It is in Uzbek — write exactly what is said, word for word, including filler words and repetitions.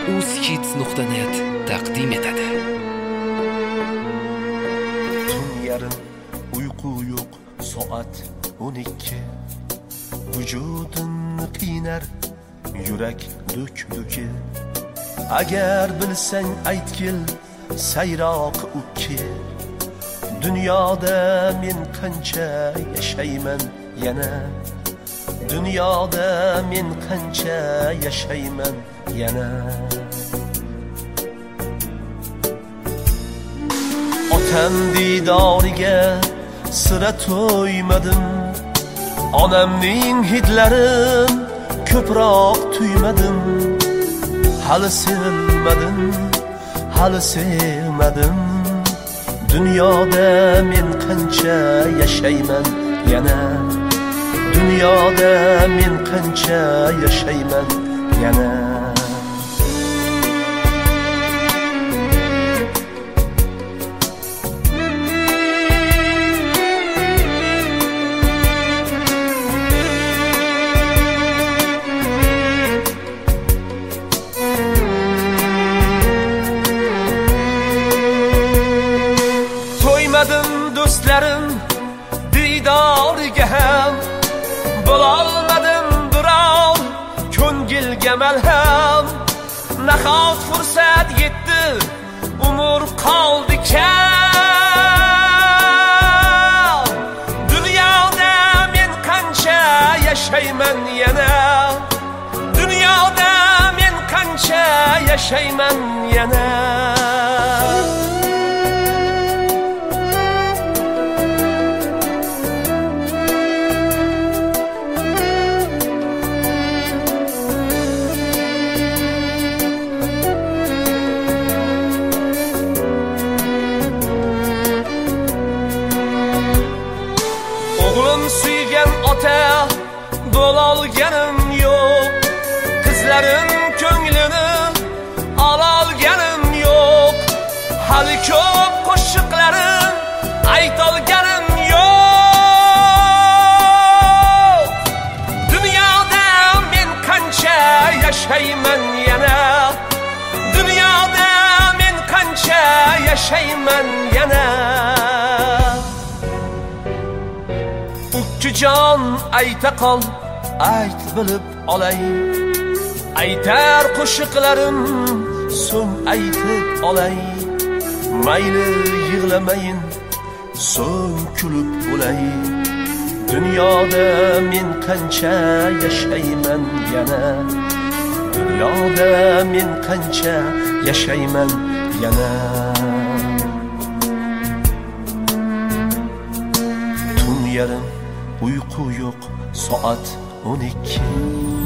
uzhits nuqta net taqdim etadi. Tun yarim, uyqu yo'q, soat o'n ikki. Vujudimni qiynar yurak duk-duki. Agar bilsang aytgil sayroq ukki. Dunyoda men qancha yashayman yana. Dunyoda men qancha yashayman yana. Otam didoriga sira to'ymadim. Onamning hidlarin ko'proq tuymadim. Hali sevilmadim, hali sevmadim. Dunyoda men qancha yashayman yana. Dunyoda men qancha yashayman yana. To'ymadim do'stlarim didoriga ham. Bo'lolmadim birov ko'ngilga malham. Nahot fursat yetdi, umr qoldi kam. Dunyoda men qancha yashayman yana. Dunyoda men qancha yashayman yana. O'g'lim suygan ota bo'lolganim yo'q. Qizlarim ko'nglini ololganim yo'q. Hali ko'p qo'shiqlarim aytolganim yo'q. Dunyoda men qancha yashayman yana. Dunyoda men qancha yashayman yana. Ukkijon ayta qol, ayt bilib olay. Aytar qo'shiqlarim so'ng aytib olay. Mayli yig'lamayin, so'ng kulib o'lay. Dunyoda men qancha yashayman yana. Dunyoda men qancha yashayman yana. Tun yarim, uyqu yo'q, soat o'n ikki.